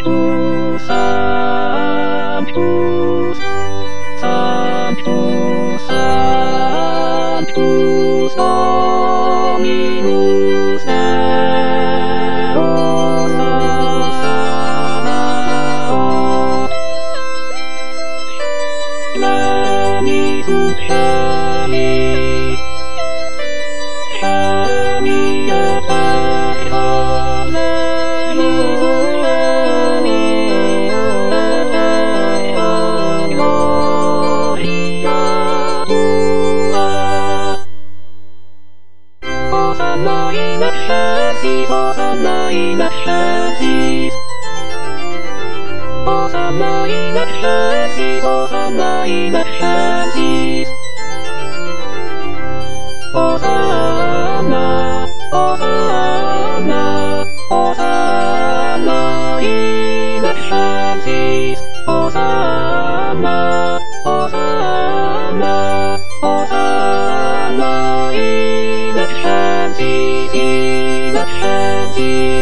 Sanctus, Sanctus, Sanctus, Sanctus Dominus Deus Sabaoth. Benitunt Celi, Celi et terra, benitunt Celi et terra, gloria Tua. Hosanna in excelsis, Hosanna in excelsis. Hosanna in excelsis, Hosanna in excelsis. Hosanna, Hosanna, Hosanna in excelsis. Hosanna, Hosanna, Hosanna in excelsis, in excelsis.